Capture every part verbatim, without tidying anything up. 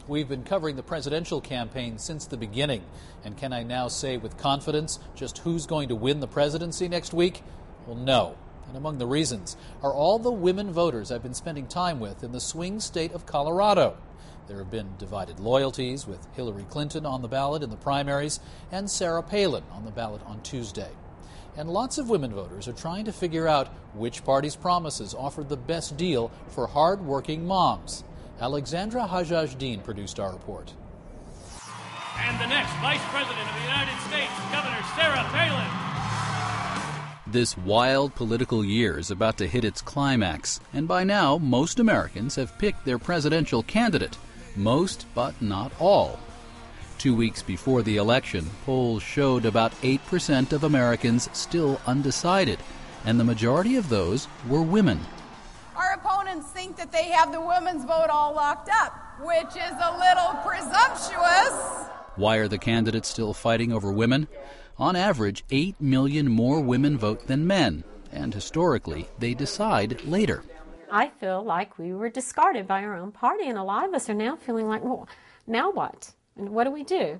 We've been covering the presidential campaign since the beginning. And can I now say with confidence just who's going to win the presidency next week? Well, no. And among the reasons are all the women voters I've been spending time with in the swing state of Colorado. There have been divided loyalties, with Hillary Clinton on the ballot in the primaries and Sarah Palin on the ballot on Tuesday. And lots of women voters are trying to figure out which party's promises offered the best deal for hard-working moms. Alexandra Hajjaj-Din produced our report. And the next Vice President of the United States, Governor Sarah Palin. This wild political year is about to hit its climax, and by now most Americans have picked their presidential candidate. Most, but not all. Two weeks before the election, polls showed about eight percent of Americans still undecided, and the majority of those were women. Our opponents think that they have the women's vote all locked up, which is a little presumptuous. Why are the candidates still fighting over women? On average, eight million more women vote than men, and historically, they decide later. I feel like we were discarded by our own party, and a lot of us are now feeling like, well, now what? And what do we do?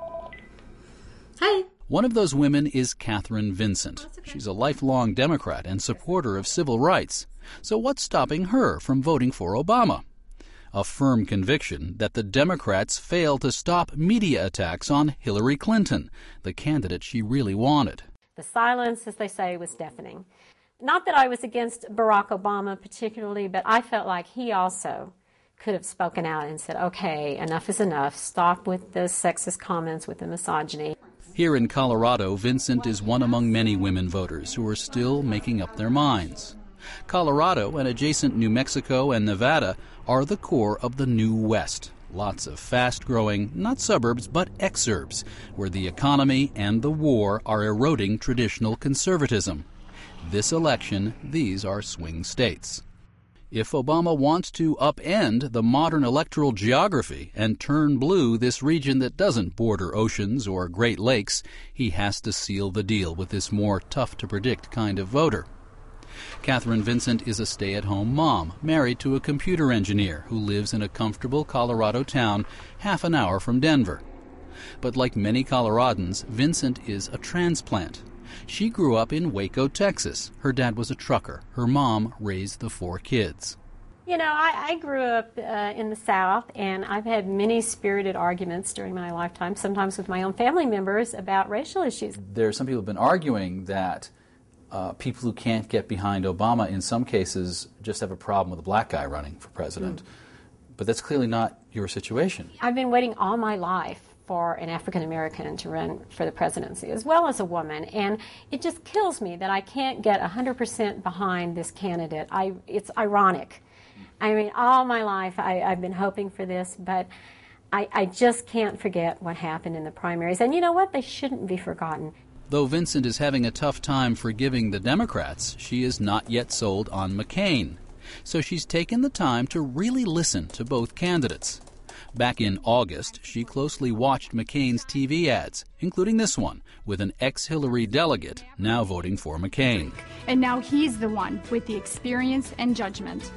Hey. One of those women is Catherine Vincent. She's a lifelong Democrat and supporter of civil rights. So what's stopping her from voting for Obama? A firm conviction that the Democrats failed to stop media attacks on Hillary Clinton, the candidate she really wanted. The silence, as they say, was deafening. Not that I was against Barack Obama particularly, but I felt like he also could have spoken out and said, okay, enough is enough. Stop with the sexist comments, with the misogyny. Here in Colorado, Vincent is one among many women voters who are still making up their minds. Colorado and adjacent New Mexico and Nevada are the core of the New West. Lots of fast-growing, not suburbs, but exurbs, where the economy and the war are eroding traditional conservatism. This election, these are swing states. If Obama wants to upend the modern electoral geography and turn blue this region that doesn't border oceans or Great Lakes, he has to seal the deal with this more tough-to-predict kind of voter. Catherine Vincent is a stay-at-home mom, married to a computer engineer who lives in a comfortable Colorado town half an hour from Denver. But like many Coloradans, Vincent is a transplant. She grew up in Waco, Texas. Her dad was a trucker. Her mom raised the four kids. You know, I, I grew up uh, in the South, and I've had many spirited arguments during my lifetime, sometimes with my own family members, about racial issues. There are some people who have been arguing that uh, people who can't get behind Obama in some cases just have a problem with a black guy running for president. Mm. But that's clearly not your situation. I've been waiting all my life for an African American to run for the presidency, as well as a woman, and it just kills me that I can't get one hundred percent behind this candidate. I, it's ironic. I mean, all my life I, I've been hoping for this, but I, I just can't forget what happened in the primaries. And you know what? They shouldn't be forgotten. Though Vincent is having a tough time forgiving the Democrats, she is not yet sold on McCain. So she's taken the time to really listen to both candidates. Back in August, she closely watched McCain's T V ads, including this one, with an ex-Hillary delegate now voting for McCain. And now he's the one with the experience and judgment.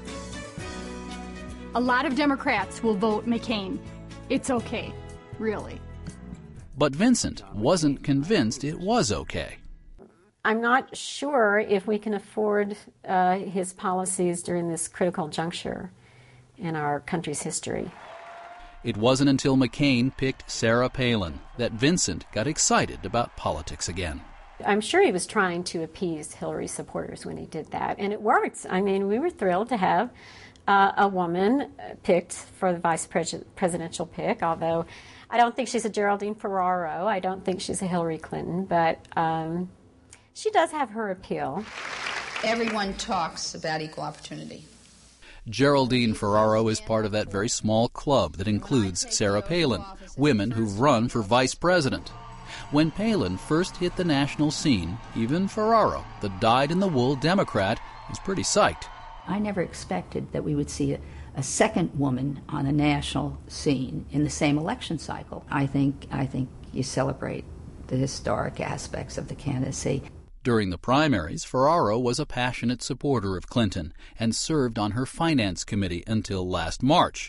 A lot of Democrats will vote McCain. It's okay, really. But Vincent wasn't convinced it was okay. I'm not sure if we can afford uh, his policies during this critical juncture in our country's history. It wasn't until McCain picked Sarah Palin that Vincent got excited about politics again. I'm sure he was trying to appease Hillary supporters when he did that, and it worked. I mean, we were thrilled to have uh, a woman picked for the vice pres- presidential pick, although I don't think she's a Geraldine Ferraro. I don't think she's a Hillary Clinton, but um, she does have her appeal. Everyone talks about equal opportunity. Geraldine Ferraro is part of that very small club that includes Sarah Palin, women who've run for vice president. When Palin first hit the national scene, even Ferraro, the dyed-in-the-wool Democrat, was pretty psyched. I never expected that we would see a, a second woman on a national scene in the same election cycle. I think, I think you celebrate the historic aspects of the candidacy. During the primaries, Ferraro was a passionate supporter of Clinton and served on her finance committee until last March.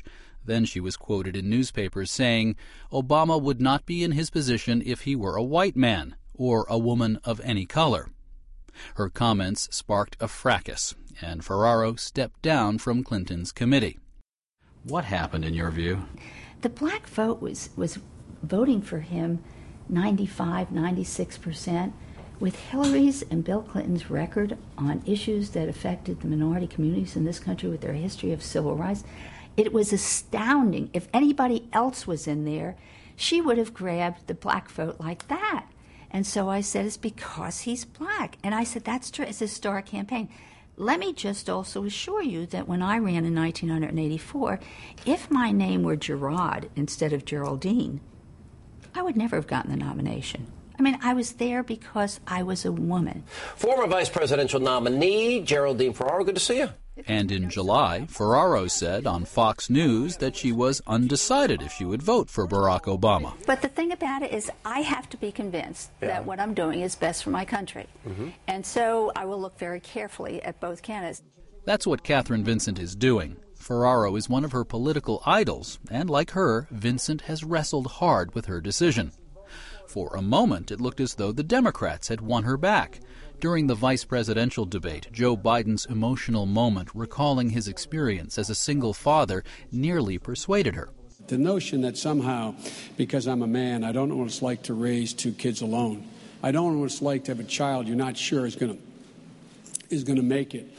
Then she was quoted in newspapers saying Obama would not be in his position if he were a white man or a woman of any color. Her comments sparked a fracas, and Ferraro stepped down from Clinton's committee. What happened in your view? The black vote was, was voting for him ninety-five, ninety-six percent. With Hillary's and Bill Clinton's record on issues that affected the minority communities in this country with their history of civil rights, it was astounding. If anybody else was in there, she would have grabbed the black vote like that. And so I said, it's because he's black. And I said, that's true. It's a historic campaign. Let me just also assure you that when I ran in nineteen eighty-four, if my name were Gerard instead of Geraldine, I would never have gotten the nomination. I mean, I was there because I was a woman. Former vice presidential nominee Geraldine Ferraro, good to see you. And in July, Ferraro said on Fox News that she was undecided if she would vote for Barack Obama. But the thing about it is I have to be convinced yeah. that what I'm doing is best for my country. Mm-hmm. And so I will look very carefully at both candidates. That's what Catherine Vincent is doing. Ferraro is one of her political idols, and like her, Vincent has wrestled hard with her decision. For a moment, it looked as though the Democrats had won her back. During the vice presidential debate, Joe Biden's emotional moment, recalling his experience as a single father, nearly persuaded her. The notion that somehow, because I'm a man, I don't know what it's like to raise two kids alone. I don't know what it's like to have a child you're not sure is going to is going to make it.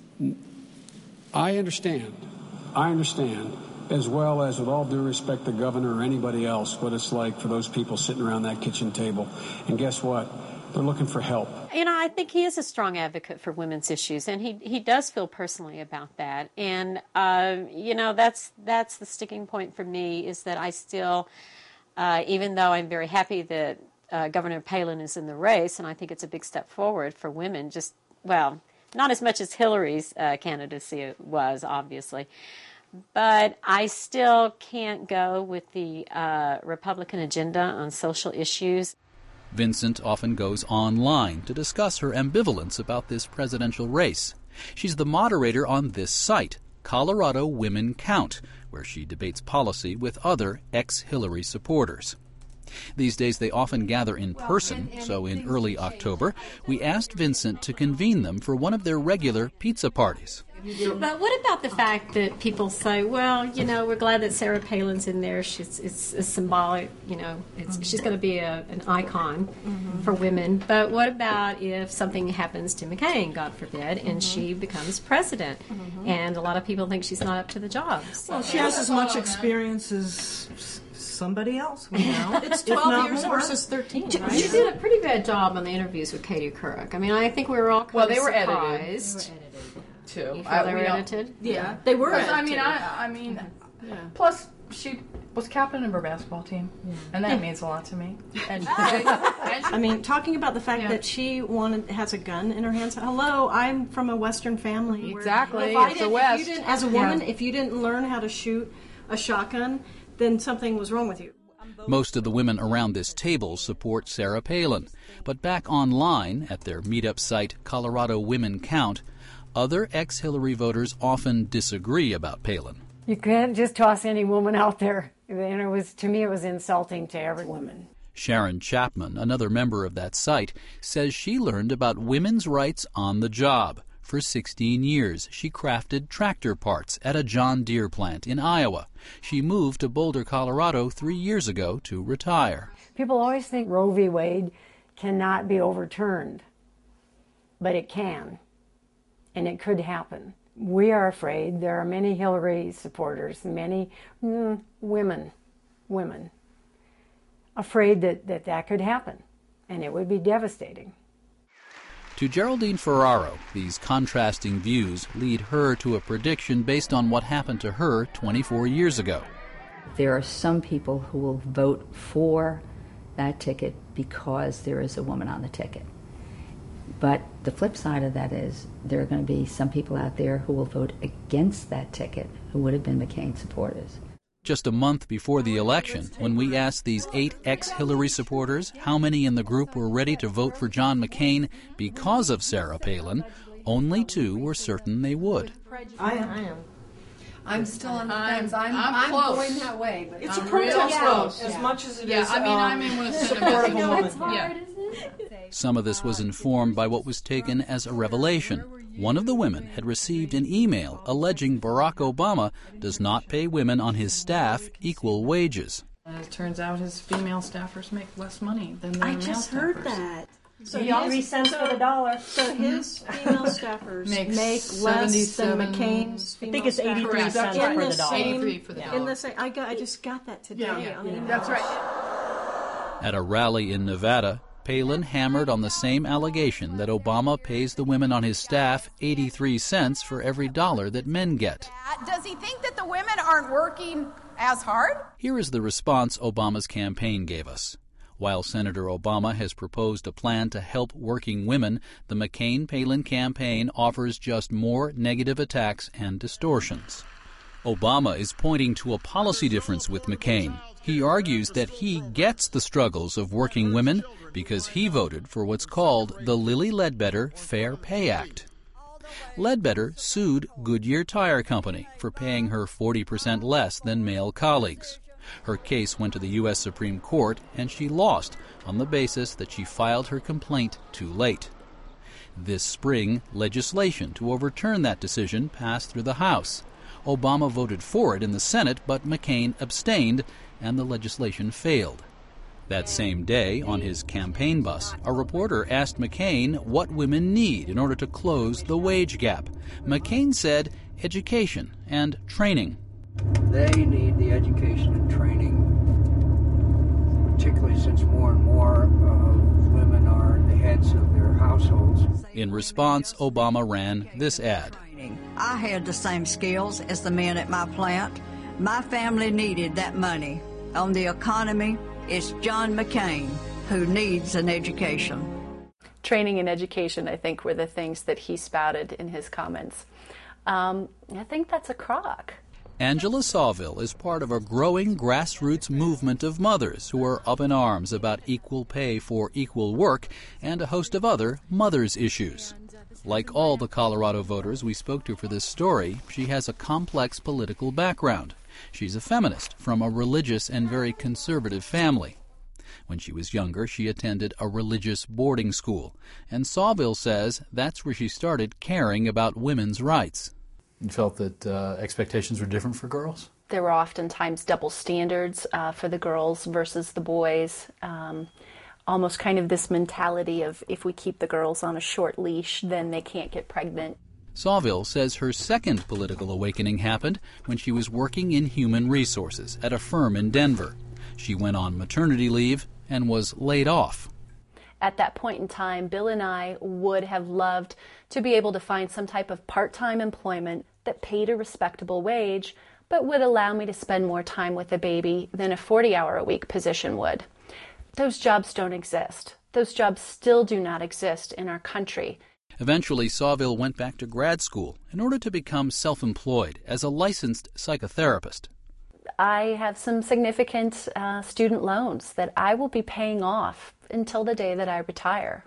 I understand. I understand. As well as, with all due respect, the governor or anybody else, what it's like for those people sitting around that kitchen table. And guess what? They're looking for help. You know, I think he is a strong advocate for women's issues, and he, he does feel personally about that. And, uh, you know, that's that's the sticking point for me, is that I still, uh, even though I'm very happy that uh, Governor Palin is in the race, and I think it's a big step forward for women, just, well, not as much as Hillary's uh, candidacy was, obviously. But I still can't go with the uh, Republican agenda on social issues. Vincent often goes online to discuss her ambivalence about this presidential race. She's the moderator on this site, Colorado Women Count, where she debates policy with other ex-Hillary supporters. These days they often gather in person, so in early October, we asked Vincent to convene them for one of their regular pizza parties. But what about the fact that people say, well, you know, we're glad that Sarah Palin's in there. She's it's, it's symbolic, you know, it's, mm-hmm. she's going to be a, an icon mm-hmm. for women. But what about if something happens to McCain, God forbid, and mm-hmm. she becomes president? Mm-hmm. And a lot of people think she's not up to the job. So. Well, she has as much experience as somebody else we know. It's twelve years more. Versus thirteen, right? She did a pretty bad job on the interviews with Katie Couric. I mean, I think we were all kind well, of they were surprised. Edited. They were edited. Too. You feel I, they were you know, edited? Yeah, yeah. they were Edited. I mean, I, I mean, yeah. Plus she was captain of her basketball team, yeah. and that yeah. means a lot to me. And, and I mean, talking about the fact yeah. that she wanted has a gun in her hands. Hello, I'm from a Western family. Exactly, if it's the West. If you didn't, as a woman, yeah. if you didn't learn how to shoot a shotgun, then something was wrong with you. Most of the women around this table support Sarah Palin, but back online at their meetup site, Colorado Women Count, other ex-Hillary voters often disagree about Palin. You can't just toss any woman out there. And it was, to me, it was insulting to every woman. Sharon Chapman, another member of that site, says she learned about women's rights on the job. For sixteen years, she crafted tractor parts at a John Deere plant in Iowa. She moved to Boulder, Colorado three years ago to retire. People always think Roe v. Wade cannot be overturned, but it can. And it could happen. We are afraid. There are many Hillary supporters, many mm, women, women, afraid that, that that could happen, and it would be devastating. To Geraldine Ferraro, these contrasting views lead her to a prediction based on what happened to her twenty-four years ago. There are some people who will vote for that ticket because there is a woman on the ticket. But the flip side of that is there are going to be some people out there who will vote against that ticket who would have been McCain supporters. Just a month before the election, when we asked these eight ex-Hillary supporters how many in the group were ready to vote for John McCain because of Sarah Palin, only two were certain they would. I am. I am. I'm still on the I'm- fence. I'm, I'm I'm close. going that way. But It's a I'm protest real vote close. as Yeah. much as it Yeah, is. I mean, um, I'm in with a support of a sentiment. woman. It's hard, isn't Some of this was informed by what was taken as a revelation. One of the women had received an email alleging Barack Obama does not pay women on his staff equal wages. And it turns out his female staffers make less money than their I male just staffers. heard that. So Yeah. his- Three cents so- for the dollar. So his female staffers Make make less seventy-seven than McCain's female I think it's staffers. eighty-three cents in for the the dollar. same- eighty-three for the In dollar. the same, I got. I just got that today. Yeah, on the email. That's right. At a rally in Nevada, Palin hammered on the same allegation that Obama pays the women on his staff eighty-three cents for every dollar that men get. Does he think that the women aren't working as hard? Here is the response Obama's campaign gave us. While Senator Obama has proposed a plan to help working women, the McCain-Palin campaign offers just more negative attacks and distortions. Obama is pointing to a policy difference with McCain. He argues that he gets the struggles of working women because he voted for what's called the Lilly Ledbetter Fair Pay Act. Ledbetter sued Goodyear Tire Company for paying her forty percent less than male colleagues. Her case went to the U S Supreme Court, and she lost on the basis that she filed her complaint too late. This spring, legislation to overturn that decision passed through the House. Obama voted for it in the Senate, but McCain abstained, and the legislation failed. That same day, on his campaign bus, a reporter asked McCain what women need in order to close the wage gap. McCain said education and training. They need the education and training, particularly since more and more uh, women are the heads of their households. In response, Obama ran this ad. I had the same skills as the men at my plant. My family needed that money. On the economy, it's John McCain who needs an education. Training and education, I think, were the things that he spouted in his comments. Um, I think that's a crock. Angela Sawville is part of a growing grassroots movement of mothers who are up in arms about equal pay for equal work and a host of other mothers' issues. Like all the Colorado voters we spoke to for this story, she has a complex political background. She's a feminist from a religious and very conservative family. When she was younger, she attended a religious boarding school, and Sawville says that's where she started caring about women's rights. You felt that uh, expectations were different for girls? There were oftentimes double standards uh, for the girls versus the boys. Um, almost kind of this mentality of if we keep the girls on a short leash, then they can't get pregnant. Sawville says her second political awakening happened when she was working in human resources at a firm in Denver. She went on maternity leave and was laid off. At that point in time, Bill and I would have loved to be able to find some type of part-time employment that paid a respectable wage, but would allow me to spend more time with the baby than a forty-hour-a-week position would. Those jobs don't exist. Those jobs still do not exist in our country. Eventually, Sawville went back to grad school in order to become self-employed as a licensed psychotherapist. I have some significant uh, student loans that I will be paying off until the day that I retire,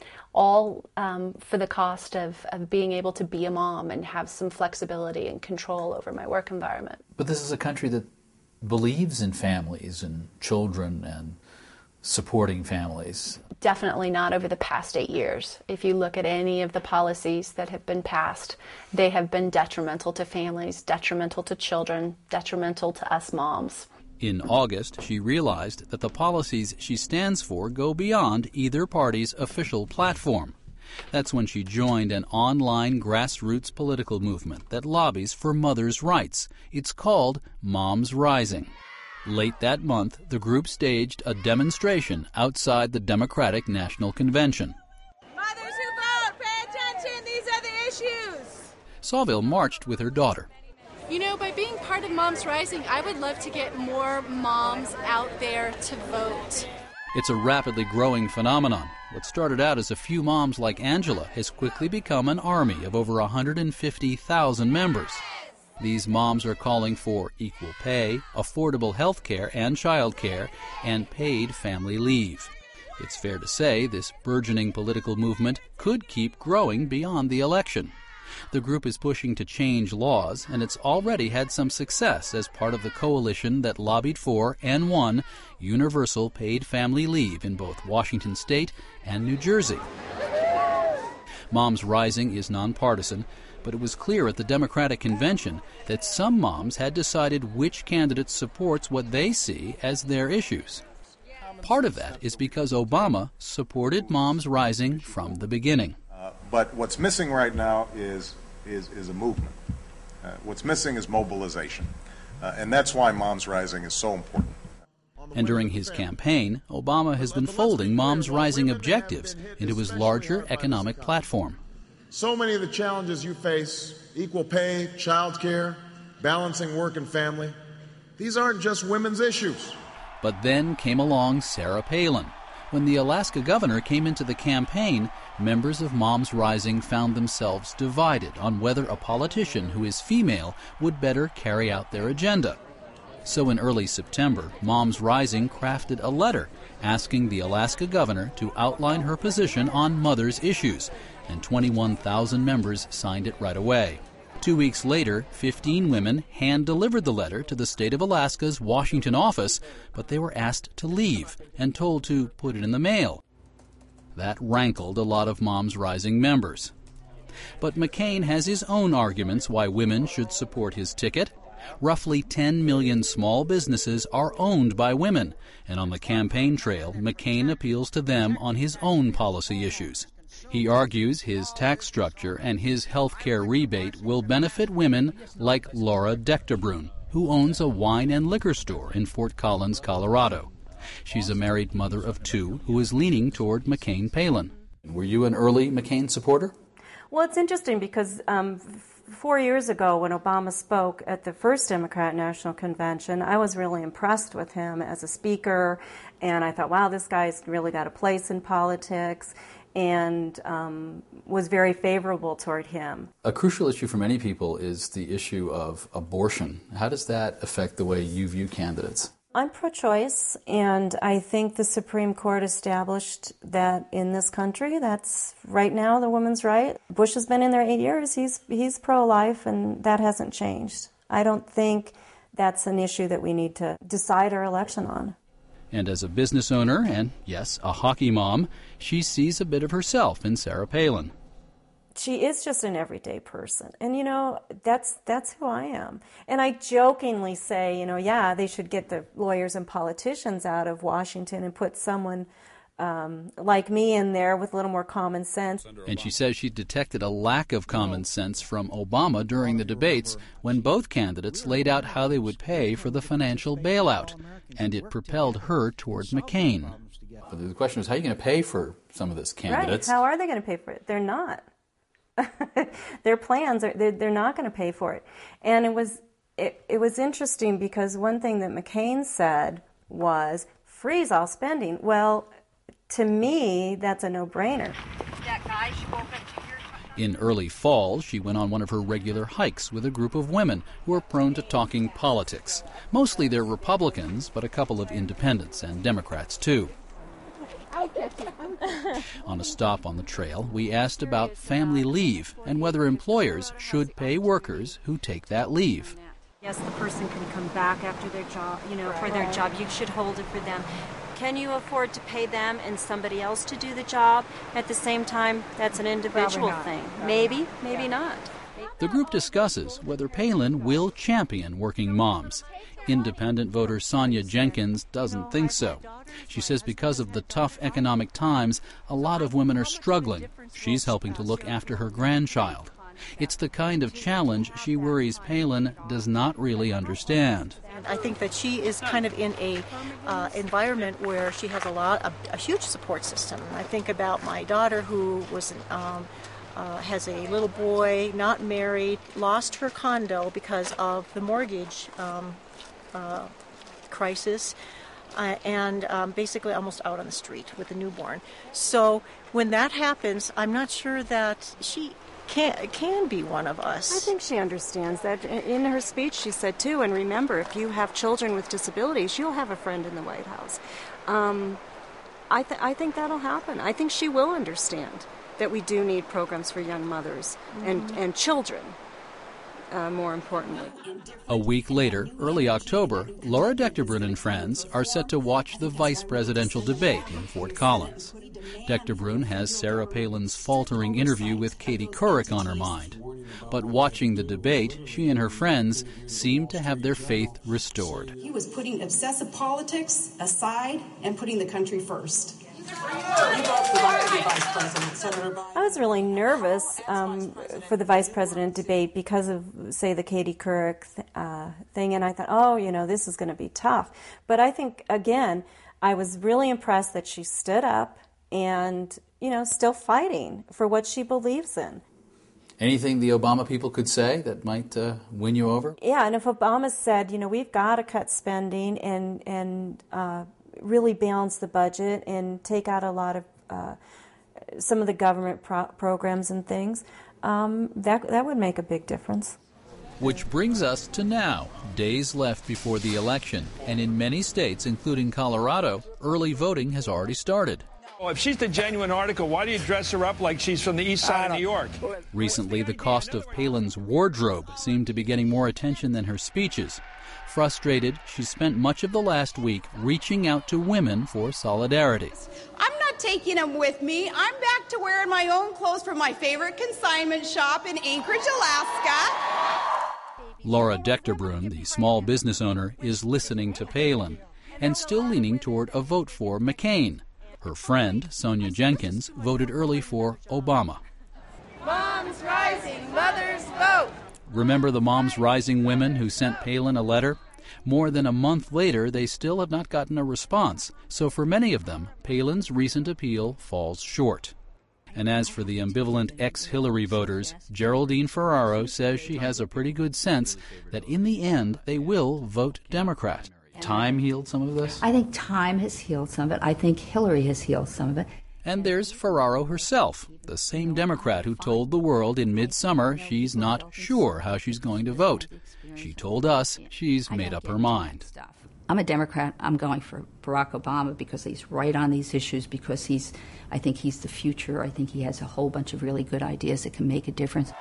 all um, for the cost of, of being able to be a mom and have some flexibility and control over my work environment. But this is a country that believes in families and children and supporting families. Definitely not over the past eight years. If you look at any of the policies that have been passed, they have been detrimental to families, detrimental to children, detrimental to us moms. In August, she realized that the policies she stands for go beyond either party's official platform. That's when she joined an online grassroots political movement that lobbies for mothers' rights. It's called Moms Rising. Late that month, the group staged a demonstration outside the Democratic National Convention. Mothers who vote, pay attention, these are the issues. Sawville marched with her daughter. You know, by being part of Moms Rising, I would love to get more moms out there to vote. It's a rapidly growing phenomenon. What started out as a few moms like Angela has quickly become an army of over one hundred fifty thousand members. These moms are calling for equal pay, affordable health care and child care, and paid family leave. It's fair to say this burgeoning political movement could keep growing beyond the election. The group is pushing to change laws, and it's already had some success as part of the coalition that lobbied for and won universal paid family leave in both Washington State and New Jersey. Moms Rising is nonpartisan, but it was clear at the Democratic convention that some moms had decided which candidate supports what they see as their issues. Part of that is because Obama supported Moms Rising from the beginning. Uh, but what's missing right now is is, is a movement. Uh, what's missing is mobilization. Uh, and that's why Moms Rising is so important. And during his campaign, Obama has been folding Moms Rising objectives into his larger economic platform. So many of the challenges you face, equal pay, child care, balancing work and family, these aren't just women's issues. But then came along Sarah Palin. When the Alaska governor came into the campaign, members of Moms Rising found themselves divided on whether a politician who is female would better carry out their agenda. So in early September, Moms Rising crafted a letter asking the Alaska governor to outline her position on mothers' issues, and twenty-one thousand members signed it right away. Two weeks later, fifteen women hand-delivered the letter to the state of Alaska's Washington office, but they were asked to leave and told to put it in the mail. That rankled a lot of Moms Rising members. But McCain has his own arguments why women should support his ticket. Roughly ten million small businesses are owned by women, and on the campaign trail, McCain appeals to them on his own policy issues. He argues his tax structure and his health care rebate will benefit women like Laura Decterbrun, who owns a wine and liquor store in Fort Collins, Colorado. She's a married mother of two who is leaning toward McCain-Palin. Were you an early McCain supporter? Well, it's interesting because um, four years ago when Obama spoke at the first Democrat National Convention, I was really impressed with him as a speaker, and I thought, wow, this guy's really got a place in politics, and um, was very favorable toward him. A crucial issue for many people is the issue of abortion. How does that affect the way you view candidates? I'm pro-choice, and I think the Supreme Court established that in this country, that's right now the woman's right. Bush has been in there eight years. He's he's pro-life, and that hasn't changed. I don't think that's an issue that we need to decide our election on. And as a business owner, and yes, a hockey mom, she sees a bit of herself in Sarah Palin. She is just an everyday person. And, you know, that's that's who I am. And I jokingly say, you know, yeah, they should get the lawyers and politicians out of Washington and put someone um, like me in there with a little more common sense. And she says she detected a lack of common sense from Obama during the debates when both candidates laid out how they would pay for the financial bailout. And it propelled her toward McCain. But the question is, how are you going to pay for some of this, candidates? Right. How are they going to pay for it? They're not. Their plans are they're, they're not going to pay for it. And it was it, it was interesting because one thing that McCain said was freeze all spending. Well, to me, that's a no-brainer. In early fall, she went on one of her regular hikes with a group of women who are prone to talking politics. Mostly they're Republicans, but a couple of independents and Democrats too. On a stop on the trail, we asked about family leave and whether employers should pay workers who take that leave. Yes, the person can come back after their job, you know, for their job. You should hold it for them. Can you afford to pay them and somebody else to do the job at the same time? That's an individual thing. Maybe, maybe not. The group discusses whether Palin will champion working moms. Independent voter Sonia Jenkins doesn't think so. She says because of the tough economic times, a lot of women are struggling. She's helping to look after her grandchild. It's the kind of challenge she worries Palin does not really understand. I think that she is kind of in a uh, environment where she has a lot, a, a huge support system. I think about my daughter who was um, uh, has a little boy, not married, lost her condo because of the mortgage um, uh, crisis, uh, and um, basically almost out on the street with a newborn. So when that happens, I'm not sure that she can can be one of us. I think she understands that. In her speech she said too, and remember, if you have children with disabilities, you'll have a friend in the White House. Um, I, th- I think that'll happen. I think she will understand that we do need programs for young mothers and, and children, uh, more importantly. A week later, early October, Laura Decterbrun and friends are set to watch the vice presidential debate in Fort Collins. Decterbrun has Sarah Palin's faltering interview with Katie Couric on her mind. But watching the debate, she and her friends seemed to have their faith restored. He was putting obsessive politics aside and putting the country first. I was really nervous um, for the vice president debate because of, say, the Katie Couric th- uh, thing, and I thought, oh, you know, this is going to be tough. But I think, again, I was really impressed that she stood up and, you know, still fighting for what she believes in. Anything the Obama people could say that might uh, win you over? Yeah, and if Obama said, you know, we've got to cut spending and, and uh, really balance the budget and take out a lot of uh, some of the government pro- programs and things, um, that that would make a big difference. Which brings us to now, days left before the election, and in many states, including Colorado, early voting has already started. Oh, if she's the genuine article, why do you dress her up like she's from the east side of New York? Recently, the cost of Palin's wardrobe seemed to be getting more attention than her speeches. Frustrated, she spent much of the last week reaching out to women for solidarity. I'm not taking them with me. I'm back to wearing my own clothes from my favorite consignment shop in Anchorage, Alaska. Laura Decterbrun, the small business owner, is listening to Palin and still leaning toward a vote for McCain. Her friend, Sonia Jenkins, voted early for Obama. Moms Rising, Mothers Vote. Remember the Moms Rising women who sent Palin a letter? More than a month later, they still have not gotten a response. So for many of them, Palin's recent appeal falls short. And as for the ambivalent ex-Hillary voters, Geraldine Ferraro says she has a pretty good sense that in the end they will vote Democrat. Time healed some of this? I think time has healed some of it. I think Hillary has healed some of it. And there's Ferraro herself, the same Democrat who told the world in midsummer she's not sure how she's going to vote. She told us she's made up her mind. I'm a Democrat. I'm going for Barack Obama because he's right on these issues, because he's, I think he's the future. I think he has a whole bunch of really good ideas that can make a difference.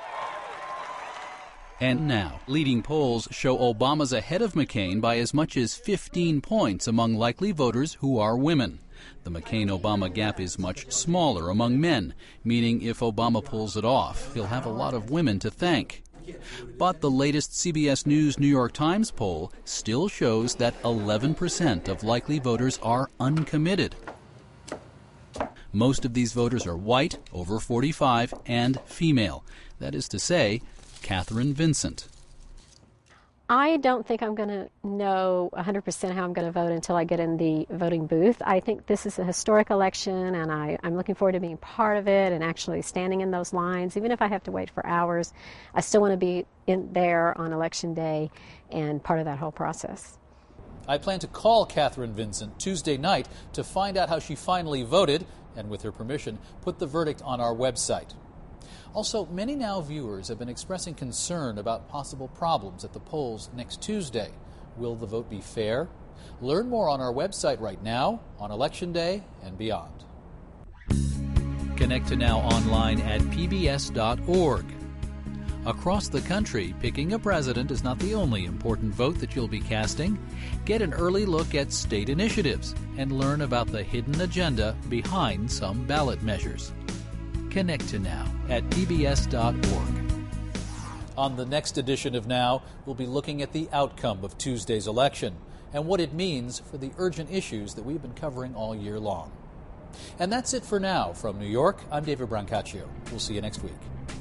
And now, leading polls show Obama's ahead of McCain by as much as fifteen points among likely voters who are women. The McCain-Obama gap is much smaller among men, meaning if Obama pulls it off, he'll have a lot of women to thank. But the latest C B S News New York Times poll still shows that eleven percent of likely voters are uncommitted. Most of these voters are white, over forty-five, and female. That is to say, Catherine Vincent. I don't think I'm going to know one hundred percent how I'm going to vote until I get in the voting booth. I think this is a historic election, and I, I'm looking forward to being part of it and actually standing in those lines. Even if I have to wait for hours, I still want to be in there on Election Day and part of that whole process. I plan to call Catherine Vincent Tuesday night to find out how she finally voted, and with her permission, put the verdict on our website. Also, many Now viewers have been expressing concern about possible problems at the polls next Tuesday. Will the vote be fair? Learn more on our website right now, on Election Day and beyond. Connect to Now online at P B S dot org. Across the country, picking a president is not the only important vote that you'll be casting. Get an early look at state initiatives and learn about the hidden agenda behind some ballot measures. Connect to Now at P B S dot org. On the next edition of Now, we'll be looking at the outcome of Tuesday's election and what it means for the urgent issues that we've been covering all year long. And that's it for now. From New York, I'm David Brancaccio. We'll see you next week.